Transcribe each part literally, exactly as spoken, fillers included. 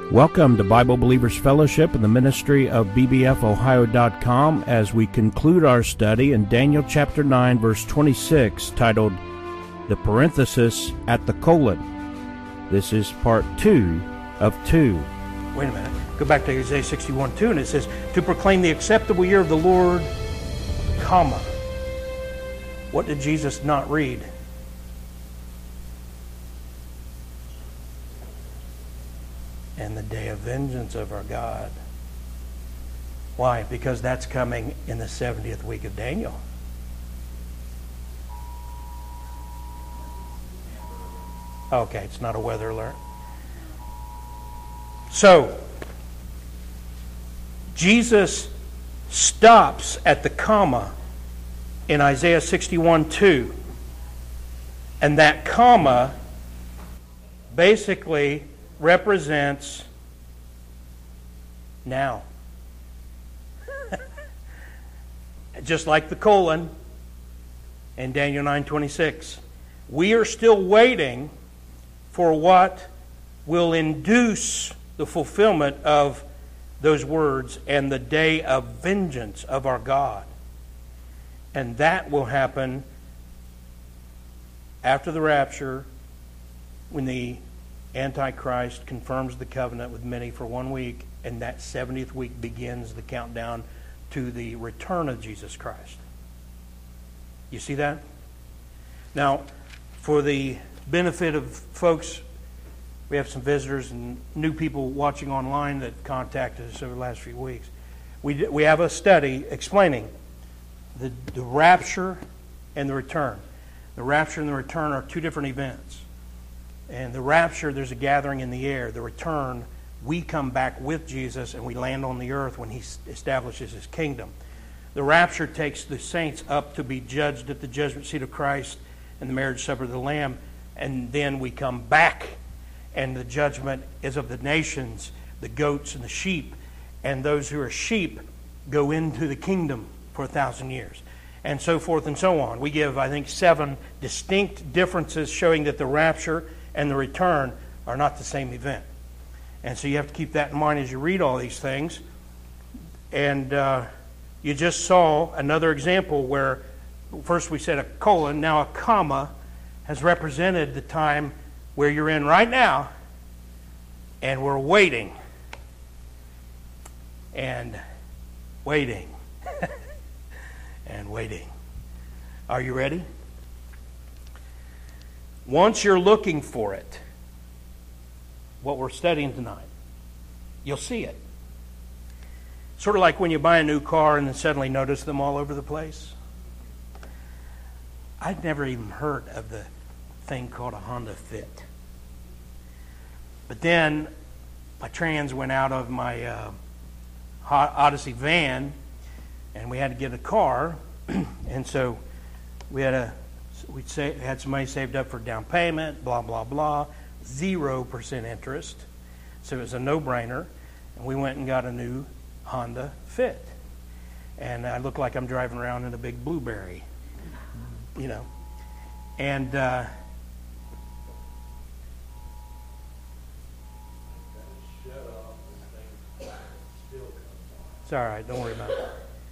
Welcome to Bible Believers Fellowship and the ministry of B B F Ohio dot com as we conclude our study in Daniel chapter nine, verse twenty-six, titled, The Parenthesis at the Colon. This is part two of two. Wait a minute. Go back to Isaiah sixty-one two, and it says, to proclaim the acceptable year of the Lord, comma. What did Jesus not read? And the day of vengeance of our God. Why? Because that's coming in the seventieth week of Daniel. Okay, it's not a weather alert. So, Jesus stops at the comma in Isaiah sixty-one two. And that comma basically represents now. Just like the colon in Daniel nine twenty-six. We are still waiting for what will induce the fulfillment of those words and the day of vengeance of our God. And that will happen after the rapture, when the Antichrist confirms the covenant with many for one week, and that seventieth week begins the countdown to the return of Jesus Christ. You see that? Now, for the benefit of folks, we have some visitors and new people watching online that contacted us over the last few weeks. We we have a study explaining the, the rapture and the return. The rapture and the return are two different events. And the rapture, there's a gathering in the air. The return, we come back with Jesus and we land on the earth when He establishes His kingdom. The rapture takes the saints up to be judged at the judgment seat of Christ and the marriage supper of the Lamb. And then we come back, and the judgment is of the nations, the goats and the sheep. And those who are sheep go into the kingdom for a thousand years. And so forth and so on. We give, I think, seven distinct differences showing that the rapture and the return are not the same event. And so you have to keep that in mind as you read all these things. And uh, you just saw another example where first we said a colon, now a comma has represented the time where you're in right now, and we're waiting and waiting and waiting. Are you ready? Once you're looking for it, what we're studying tonight, you'll see it. Sort of like when you buy a new car and then suddenly notice them all over the place. I'd never even heard of the thing called a Honda Fit. But then my trans went out of my uh, Odyssey van, and we had to get a car, and so we had a we had some money saved up for down payment, blah blah blah, zero percent interest, so it was a no-brainer, and we went and got a new Honda Fit, and I look like I'm driving around in a big Blueberry, you know, and. Uh, It's all right, don't worry about it.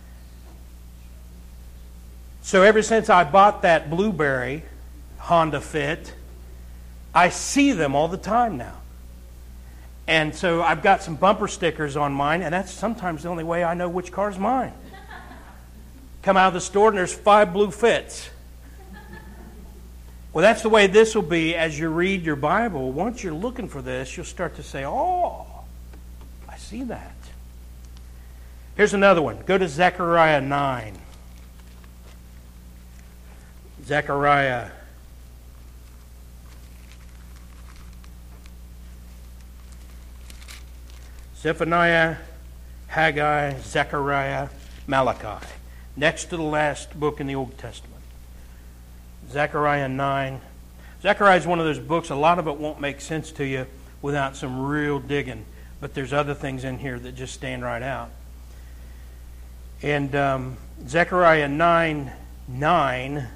So ever since I bought that Blueberry Honda Fit, I see them all the time now. And so I've got some bumper stickers on mine, and that's sometimes the only way I know which car's mine. Come out of the store and there's five blue Fits. Well, that's the way this will be as you read your Bible. Once you're looking for this, you'll start to say, oh, I see that. Here's another one. Go to Zechariah nine. Zechariah. Zephaniah, Haggai, Zechariah, Malachi. Next to the last book in the Old Testament. Zechariah nine. Zechariah is one of those books, a lot of it won't make sense to you without some real digging. But there's other things in here that just stand right out. And um, Zechariah nine nine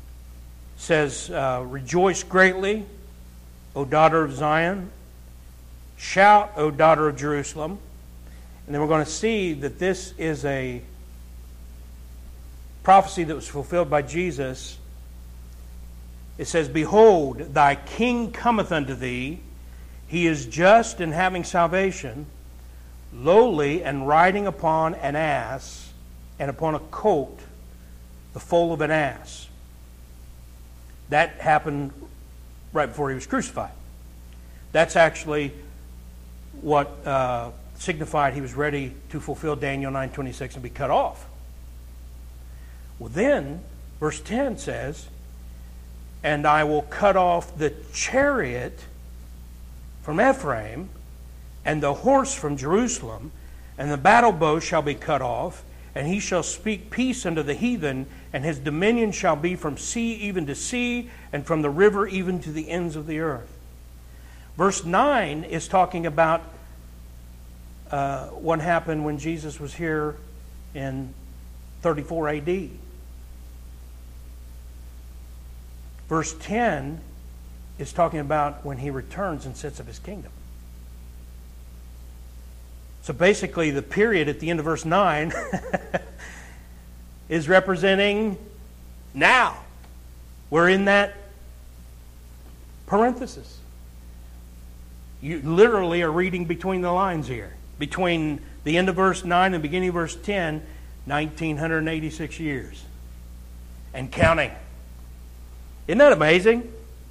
says, uh, rejoice greatly, O daughter of Zion. Shout, O daughter of Jerusalem. And then we're going to see that this is a prophecy that was fulfilled by Jesus. It says, Behold, thy king cometh unto thee. He is just and having salvation, lowly and riding upon an ass, and upon a colt, the foal of an ass. That happened right before he was crucified. That's actually what uh, signified he was ready to fulfill Daniel nine twenty-six and be cut off. Well then, verse ten says, And I will cut off the chariot from Ephraim, and the horse from Jerusalem, and the battle bow shall be cut off, and he shall speak peace unto the heathen, and his dominion shall be from sea even to sea, and from the river even to the ends of the earth. Verse nine is talking about uh, what happened when Jesus was here in thirty-four A D. Verse ten is talking about when he returns and sets up his kingdom. So basically the period at the end of verse nine is representing now. We're in that parenthesis. You literally are reading between the lines here. Between the end of verse nine and beginning of verse ten, nineteen eighty-six years. And counting. Isn't that amazing?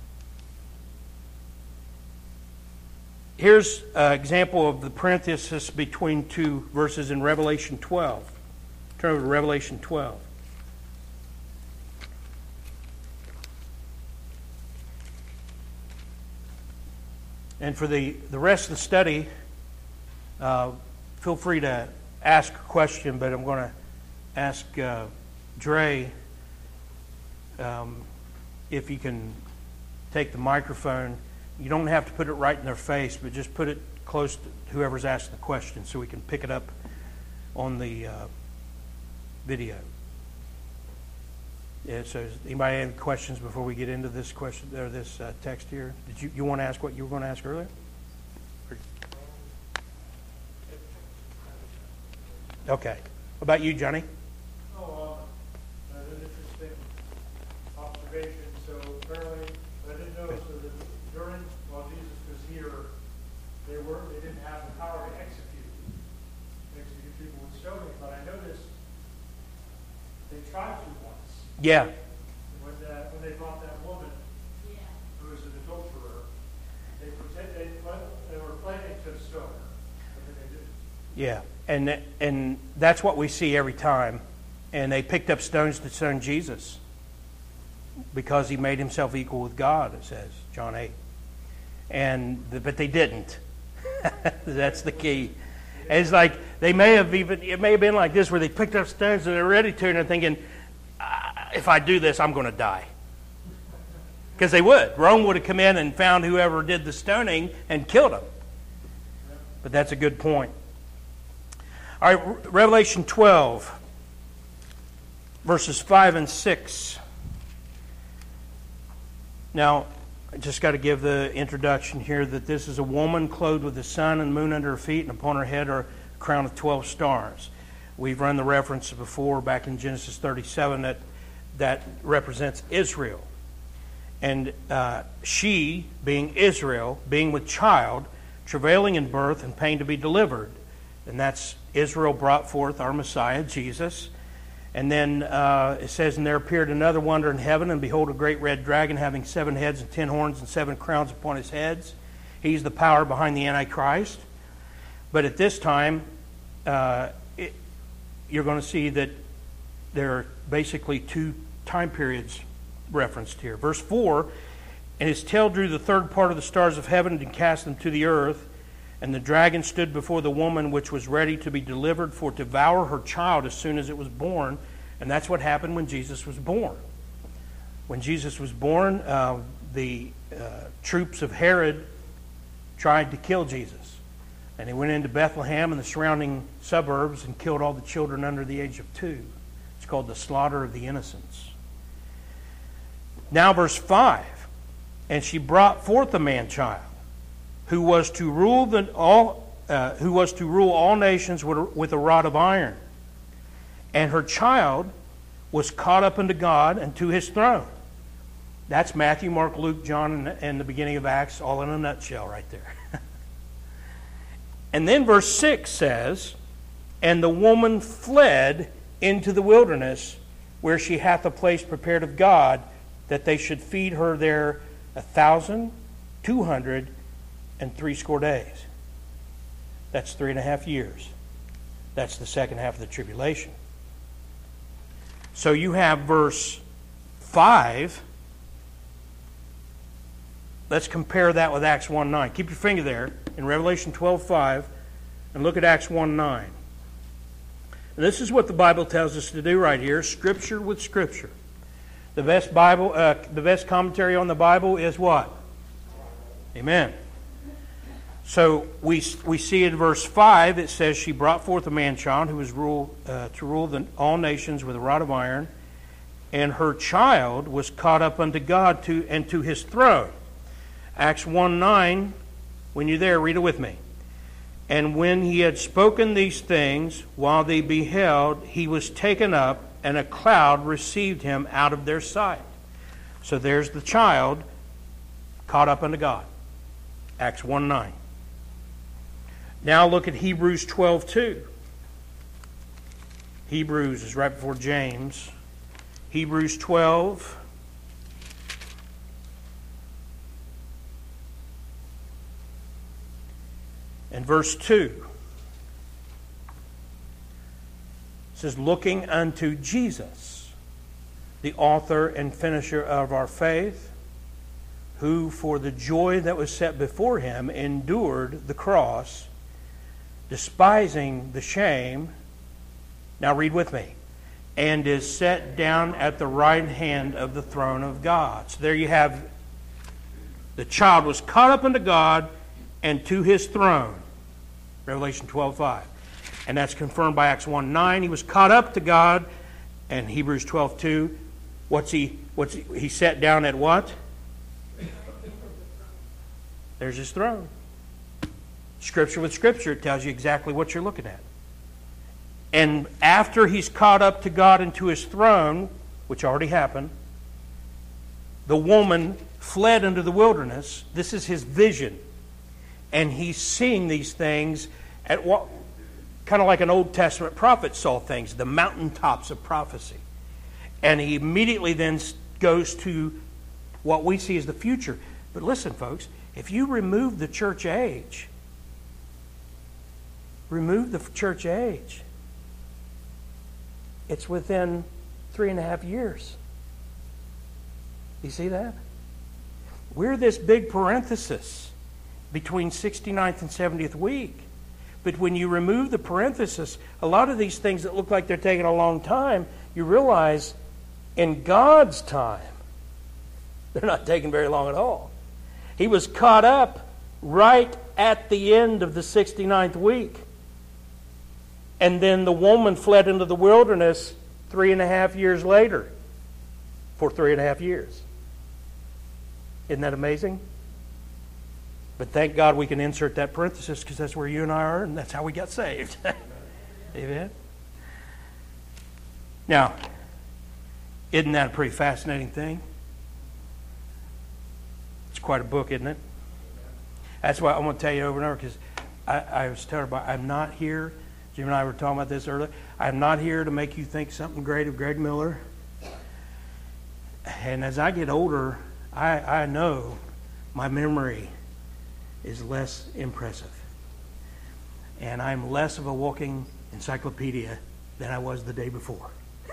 Here's an example of the parenthesis between two verses in Revelation twelve. Turn over to Revelation twelve. And for the, the rest of the study, uh, feel free to ask a question, but I'm going to ask uh, Dre um, if you can take the microphone. You don't have to put it right in their face, but just put it close to whoever's asking the question so we can pick it up on the uh, video. Yeah, so does anybody have any questions before we get into this question or this uh, text here? Did you, you want to ask what you were going to ask earlier? Okay. What about you, Johnny? Oh, um, an interesting observation. So apparently, I didn't know, so that during, while Jesus was here, they were they didn't have the power to execute, execute people with stoning. But I noticed they tried to once. Yeah. When, that, when they brought that woman yeah. who was an adulterer, they pretend they, they were planning to stone her, but then they didn't. Yeah. And and that's what we see every time. And they picked up stones to stone Jesus because he made himself equal with God, it says, John eight. And but they didn't. That's the key. And it's like they may have even, it may have been like this where they picked up stones and they're ready to, and they're thinking, ah, if I do this, I'm going to die. Because they would. Rome would have come in and found whoever did the stoning and killed them. But that's a good point. All right, Revelation twelve, verses five and six. Now, I just got to give the introduction here that this is a woman clothed with the sun and moon under her feet, and upon her head are a crown of twelve stars. We've run the reference before back in Genesis thirty-seven that that represents Israel. And uh, she, being Israel, being with child, travailing in birth and pain to be delivered. And that's Israel brought forth our Messiah, Jesus. And then uh, it says, And there appeared another wonder in heaven, and behold, a great red dragon having seven heads and ten horns and seven crowns upon his heads. He's the power behind the Antichrist. But at this time, uh, it, you're going to see that there are basically two time periods referenced here. Verse four, And his tail drew the third part of the stars of heaven and cast them to the earth. And the dragon stood before the woman which was ready to be delivered for to devour her child as soon as it was born. And that's what happened when Jesus was born. When Jesus was born, uh, the uh, troops of Herod tried to kill Jesus. And they went into Bethlehem and the surrounding suburbs and killed all the children under the age of two. It's called the slaughter of the innocents. Now verse five, And she brought forth a man-child, who was to rule the all uh, who was to rule all nations with a, with a rod of iron. And her child was caught up unto God and to his throne. That's Matthew, Mark, Luke, John, and, and the beginning of Acts, all in a nutshell right there. And then verse six says, and the woman fled into the wilderness, where she hath a place prepared of God, that they should feed her there a thousand two hundred and threescore days. That's three and a half years. That's the second half of the tribulation. So you have verse five. Let's compare that with Acts one nine. Keep your finger there in Revelation twelve five and look at Acts one nine. And this is what the Bible tells us to do right here, Scripture with Scripture. The best Bible, uh, the best commentary on the Bible is what? Amen. So we we see in verse five, it says, she brought forth a man-child who was rule, uh, to rule the, all nations with a rod of iron, and her child was caught up unto God to and to his throne. Acts one nine, when you're there, read it with me. And when he had spoken these things, while they beheld, he was taken up, and a cloud received him out of their sight. So there's the child caught up unto God. Acts one nine. Now look at Hebrews twelve two. Hebrews is right before James. Hebrews twelve. And verse two. It says, looking unto Jesus, the author and finisher of our faith, who for the joy that was set before him endured the cross, despising the shame. Now read with me. And is set down at the right hand of the throne of God. So there you have, the child was caught up unto God and to his throne. Revelation twelve five. And that's confirmed by Acts one nine. He was caught up to God. And Hebrews twelve two. What's he, what's he, he sat down at what? There's his throne. Scripture with Scripture tells you exactly what you're looking at. And after he's caught up to God and to his throne, which already happened, the woman fled into the wilderness. This is his vision. And he's seeing these things at what, kind of like an Old Testament prophet saw things, the mountaintops of prophecy. And he immediately then goes to what we see as the future. But listen, folks, if you remove the church age, remove the church age, it's within three and a half years. You see that? We're this big parenthesis between sixty-ninth and seventieth week. But when you remove the parenthesis, a lot of these things that look like they're taking a long time, you realize in God's time, they're not taking very long at all. He was caught up right at the end of the sixty-ninth week. And then the woman fled into the wilderness three and a half years later. For three and a half years. Isn't that amazing? But thank God we can insert that parenthesis, because that's where you and I are, and that's how we got saved. Amen? Now, isn't that a pretty fascinating thing? It's quite a book, isn't it? That's why I want to tell you over and over, because I, I was telling about, I'm not here, Jim and I were talking about this earlier, I'm not here to make you think something great of Greg Miller. And as I get older, I, I know my memory is less impressive. And I'm less of a walking encyclopedia than I was the day before.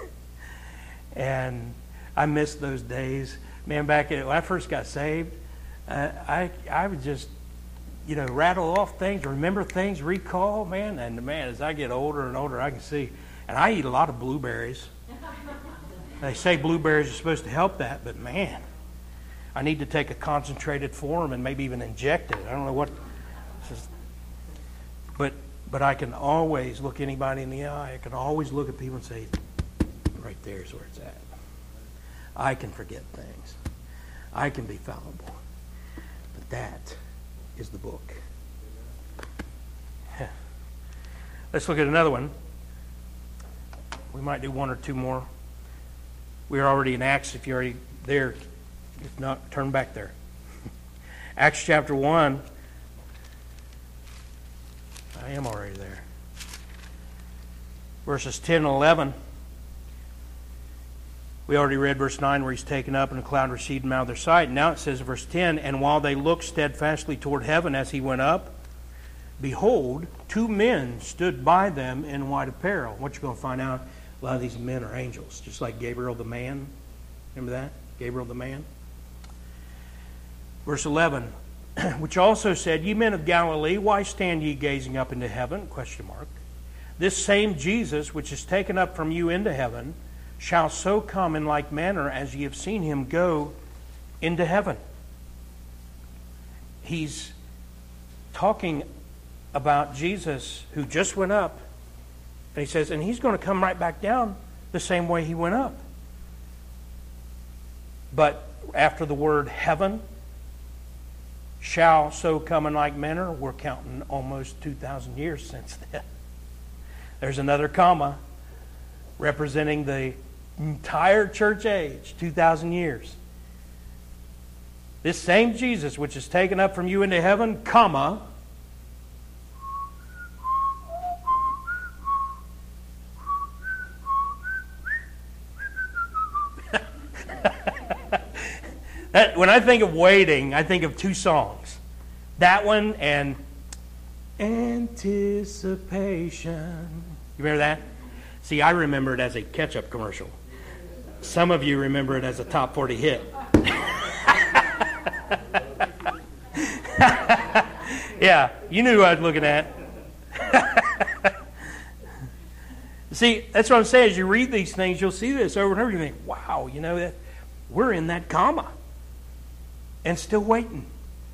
And I miss those days. Man, back when I first got saved, uh, I I would just, you know, rattle off things, remember things, recall, man. And man, as I get older and older, I can see. And I eat a lot of blueberries. They say blueberries are supposed to help that, but man, I need to take a concentrated form and maybe even inject it. I don't know what. But but I can always look anybody in the eye. I can always look at people and say, right there's where it's at. I can forget things. I can be fallible. But that is the book. Let's look at another one. We might do one or two more. We're already in Acts if you're already there. If not, turn back there. Acts chapter one. I am already there. Verses ten and eleven. We already read verse nine where he's taken up and a cloud received him out of their sight. And now it says verse ten, and while they looked steadfastly toward heaven as he went up, behold, two men stood by them in white apparel. What you're going to find out, a lot of these men are angels, just like Gabriel the man. Remember that? Gabriel the man. Verse eleven, which also said, ye men of Galilee, why stand ye gazing up into heaven? Question mark. This same Jesus, which is taken up from you into heaven, shall so come in like manner as ye have seen him go into heaven. He's talking about Jesus who just went up. And he says, and he's going to come right back down the same way he went up. But after the word heaven, shall so come in like manner, we're counting almost two thousand years since then. There's another comma representing the entire church age, two thousand years. This same Jesus, which is taken up from you into heaven, comma, that, when I think of waiting, I think of two songs. That one and Anticipation. You remember that? See, I remember it as a ketchup commercial. Some of you remember it as a top forty hit. Yeah, you knew who I was looking at. See, that's what I'm saying. As you read these things, you'll see this over and over. You think, wow, you know, that we're in that comma and still waiting.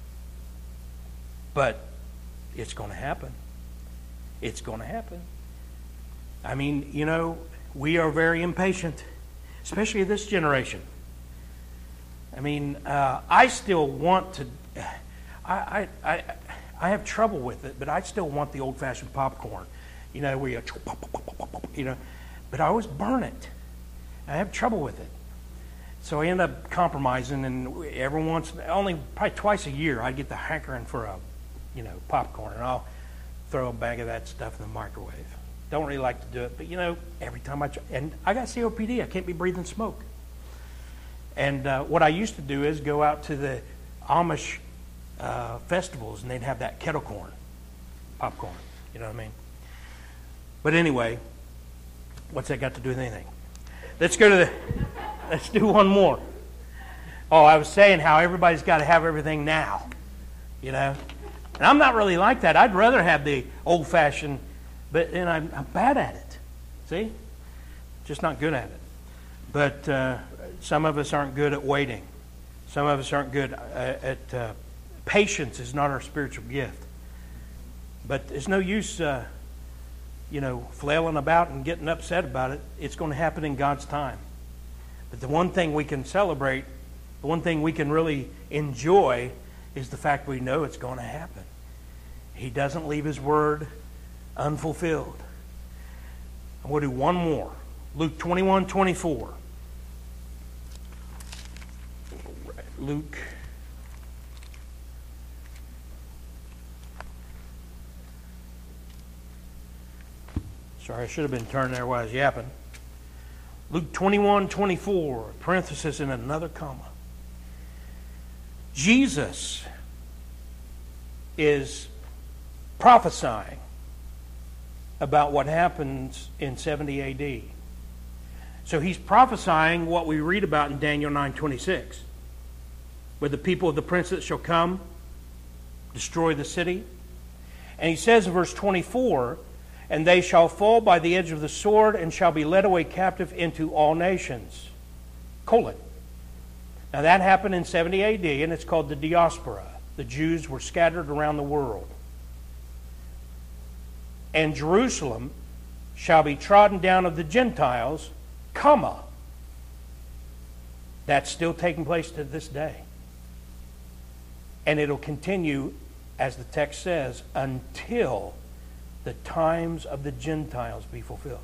But it's going to happen. It's going to happen. I mean, you know, we are very impatient, especially this generation. I mean, uh, I still want to. I, I I I have trouble with it, but I still want the old-fashioned popcorn. You know, where you, you know, but I always burn it. I have trouble with it, so I end up compromising. And every once, only probably twice a year, I get the hankering for a, you know, popcorn, and I'll throw a bag of that stuff in the microwave. Don't really like to do it, but you know, every time I try, and I got C O P D, I can't be breathing smoke. And uh, what I used to do is go out to the Amish uh, festivals, and they'd have that kettle corn, popcorn. You know what I mean? But anyway, what's that got to do with anything? Let's go to the. Let's do one more. Oh, I was saying how everybody's got to have everything now. You know, and I'm not really like that. I'd rather have the old-fashioned. But then I'm, I'm bad at it. See? Just not good at it. But uh, some of us aren't good at waiting. Some of us aren't good at, at uh, patience is not our spiritual gift. But there's no use, uh, you know, flailing about and getting upset about it. It's going to happen in God's time. But the one thing we can celebrate, the one thing we can really enjoy is the fact we know it's going to happen. He doesn't leave His word unfulfilled. I'm going to do one more. Luke twenty-one twenty-four. Luke. Sorry, I should have been turned there while I was yapping. Luke twenty-one twenty-four, parenthesis in another comma. Jesus is prophesying about what happens in seventy A D. So he's prophesying what we read about in Daniel nine twenty-six, where the people of the prince that shall come destroy the city. And he says in verse twenty-four, and they shall fall by the edge of the sword and shall be led away captive into all nations. Colon. Now that happened in seventy A D, and it's called the diaspora. The Jews were scattered around the world. And Jerusalem shall be trodden down of the Gentiles, comma. That's still taking place to this day. And it'll continue as the text says, until the times of the Gentiles be fulfilled.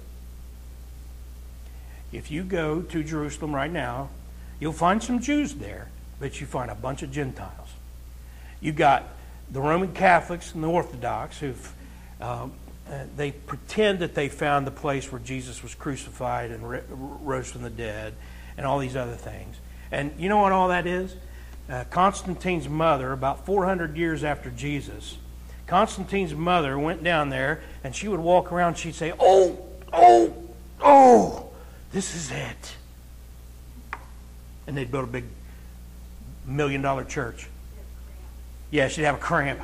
If you go to Jerusalem right now, you'll find some Jews there, but you find a bunch of Gentiles. You got the Roman Catholics and the Orthodox who've um, uh, they pretend that they found the place where Jesus was crucified and re- rose from the dead and all these other things. And you know what all that is? Uh, Constantine's mother, about four hundred years after Jesus, Constantine's mother went down there and she would walk around and she'd say, oh, oh, oh, this is it. And they'd build a big million dollar church. Yeah, she'd have a cramp.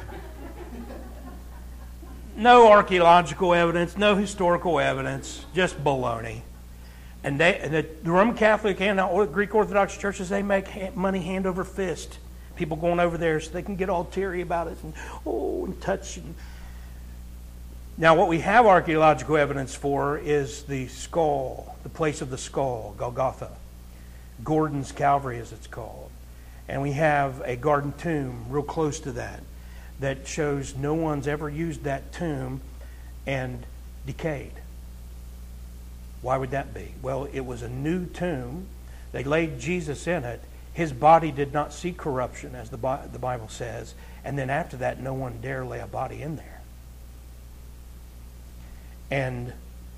No archaeological evidence, no historical evidence, just baloney. And they, the, the Roman Catholic and the Greek Orthodox churches, they make ha- money hand over fist. People going over there so they can get all teary about it and oh and touch. And... Now, what we have archaeological evidence for is the skull, the place of the skull, Golgotha, Gordon's Calvary, as it's called. And we have a garden tomb real close to that that shows no one's ever used that tomb and decayed. Why would that be? Well, it was a new tomb. They laid Jesus in it. His body did not see corruption, as the the Bible says. And then after that, no one dare lay a body in there. And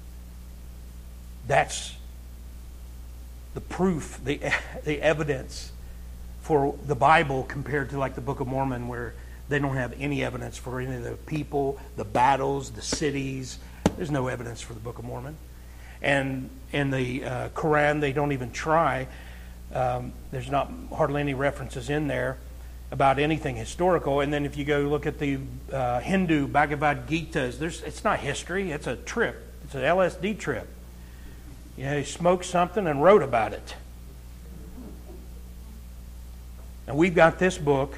that's the proof, the the evidence for the Bible compared to like the Book of Mormon, where they don't have any evidence for any of the people, the battles, the cities. There's no evidence for the Book of Mormon. And in the uh, Quran, they don't even try. Um, there's not hardly any references in there about anything historical. And then if you go look at the uh, Hindu Bhagavad Gitas, there's, it's not history. It's a trip. It's an L S D trip. You know, he smoked something and wrote about it. And we've got this book,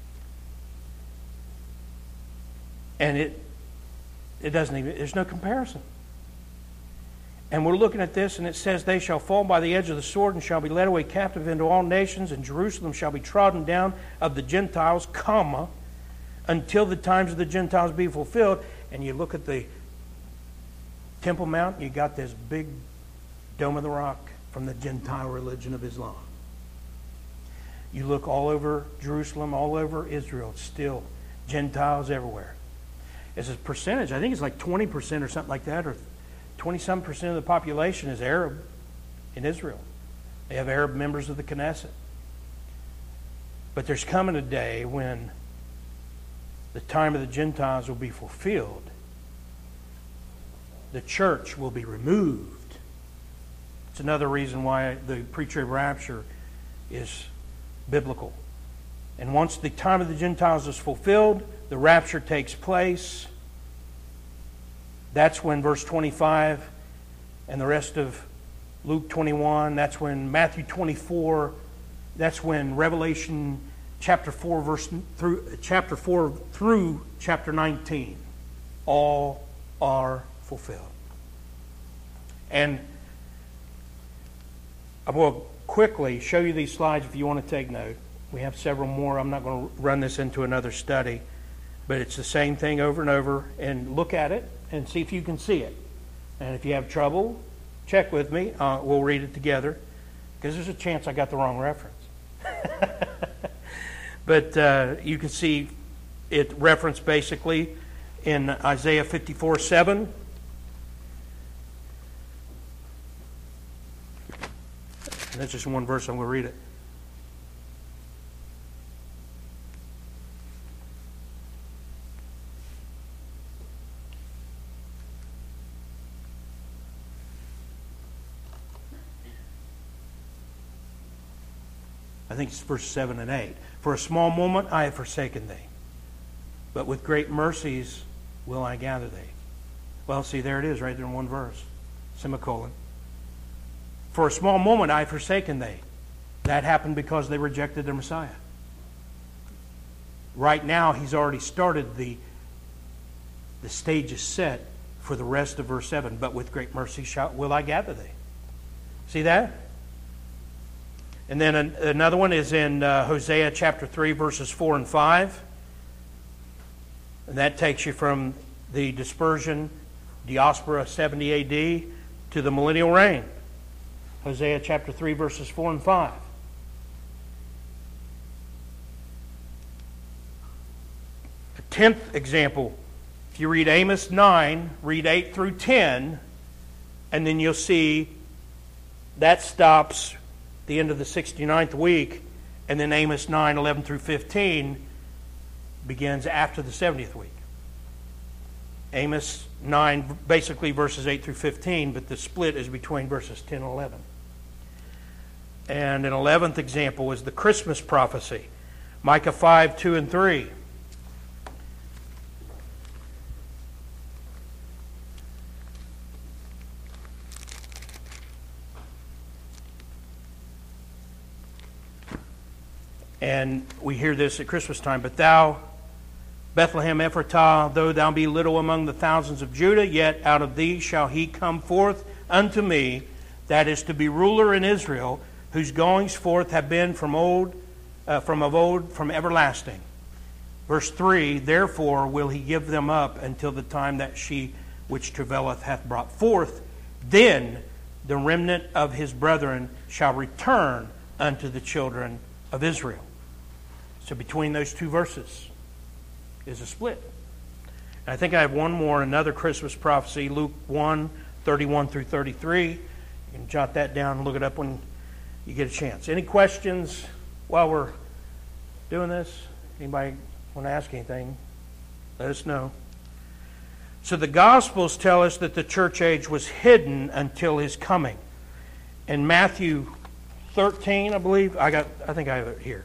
and it it doesn't even, there's no comparison. And we're looking at this, and it says, they shall fall by the edge of the sword and shall be led away captive into all nations, and Jerusalem shall be trodden down of the Gentiles, comma, until the times of the Gentiles be fulfilled. And you look at the Temple Mount, you got this big Dome of the Rock from the Gentile religion of Islam. You look all over Jerusalem, all over Israel, it's still Gentiles everywhere. As a percentage, I think it's like twenty percent or something like that, or twenty-some percent of the population is Arab in Israel. They have Arab members of the Knesset. But there's coming a day when the time of the Gentiles will be fulfilled. The church will be removed. It's another reason why the pre-trib rapture is biblical. And once the time of the Gentiles is fulfilled, the rapture takes place. That's when verse twenty-five and the rest of Luke twenty-one, that's when Matthew twenty-four, that's when Revelation chapter four verse through chapter four through chapter nineteen all are fulfilled. And I will quickly show you these slides if you want to take note. We have several more. I'm not going to run this into another study, but it's the same thing over and over. And look at it and see if you can see it. And if you have trouble, check with me. Uh, we'll read it together, because there's a chance I got the wrong reference. But uh, you can see it referenced basically in Isaiah fifty-four seven. And that's just one verse. I'm going to read it. I think it's verse seven and eight. For a small moment I have forsaken thee, but with great mercies will I gather thee. Well, see, there it is right there in one verse. Semicolon. For a small moment I have forsaken thee. That happened because they rejected their Messiah. Right now he's already started the, the stage is set for the rest of verse seven. But with great mercy shall, will I gather thee. See that? And then another one is in uh, Hosea chapter three, verses four and five. And that takes you from the dispersion, diaspora, seventy A D to the millennial reign. Hosea chapter three, verses four and five. A tenth example, if you read Amos nine, read eight through ten, and then you'll see that stops the end of the sixty-ninth week, and then Amos nine, eleven through fifteen begins after the seventieth week. Amos nine, basically verses eight through fifteen, but the split is between verses ten and eleven. And an eleventh example is the Christmas prophecy, Micah five, two and three. And we hear this at Christmas time. But thou, Bethlehem Ephratah, though thou be little among the thousands of Judah, yet out of thee shall he come forth unto me, that is to be ruler in Israel, whose goings forth have been from old, uh, from of old, from everlasting. Verse three, therefore will he give them up until the time that she which travaileth hath brought forth. Then the remnant of his brethren shall return unto the children of Israel. So between those two verses is a split. And I think I have one more, another Christmas prophecy, Luke one, thirty-one through thirty-three. You can jot that down and look it up when you get a chance. Any questions while we're doing this? Anybody want to ask anything? Let us know. So the Gospels tell us that the church age was hidden until his coming. In Matthew thirteen, I believe, I got. I think I have it here.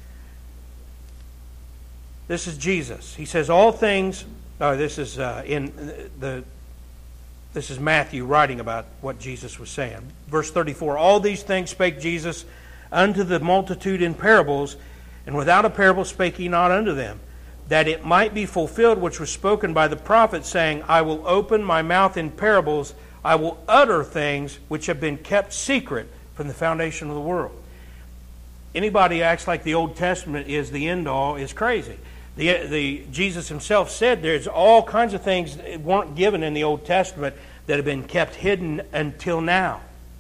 This is Jesus. He says, all things, oh, this is uh, in the, this is Matthew writing about what Jesus was saying. Verse thirty-four, all these things spake Jesus unto the multitude in parables, and without a parable spake he not unto them, that it might be fulfilled which was spoken by the prophet, saying, I will open my mouth in parables, I will utter things which have been kept secret from the foundation of the world. Anybody who acts like the Old Testament is the end all is crazy. The, the Jesus himself said there's all kinds of things that weren't given in the Old Testament that have been kept hidden until now.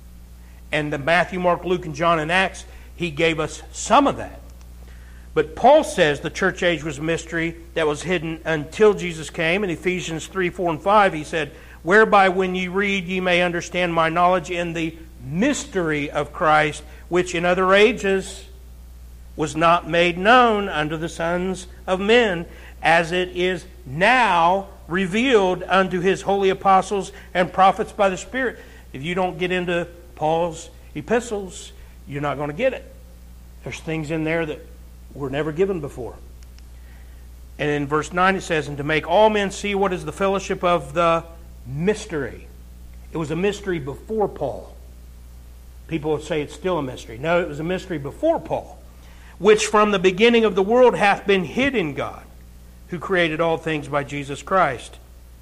And the Matthew, Mark, Luke, and John and Acts, he gave us some of that. But Paul says the church age was a mystery that was hidden until Jesus came. In Ephesians three, four, and five, he said, whereby when ye read ye may understand my knowledge in the mystery of Christ, which in other ages was not made known unto the sons of men, as it is now revealed unto his holy apostles and prophets by the Spirit. If you don't get into Paul's epistles, you're not going to get it. There's things in there that were never given before. And in verse nine it says, and to make all men see what is the fellowship of the mystery. It was a mystery before Paul. People would say it's still a mystery. No, it was a mystery before Paul, which from the beginning of the world hath been hid in God, who created all things by Jesus Christ.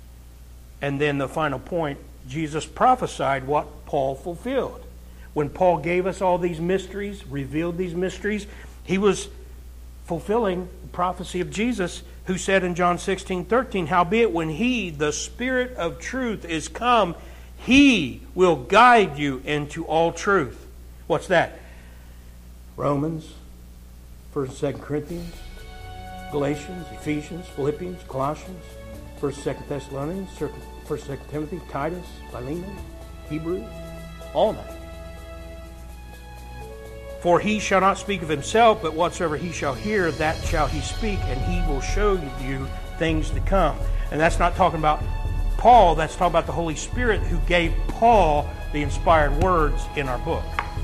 And then the final point, Jesus prophesied what Paul fulfilled. When Paul gave us all these mysteries, revealed these mysteries, he was fulfilling the prophecy of Jesus, who said in John sixteen, thirteen, howbeit when he, the Spirit of truth, is come, he will guide you into all truth. What's that? Romans, First and Second Corinthians, Galatians, Ephesians, Philippians, Colossians, First and Second Thessalonians, First and Second Timothy, Titus, Philemon, Hebrews, all that. For he shall not speak of himself, but whatsoever he shall hear, that shall he speak, and he will show you things to come. And that's not talking about Paul, that's talking about the Holy Spirit who gave Paul the inspired words in our book.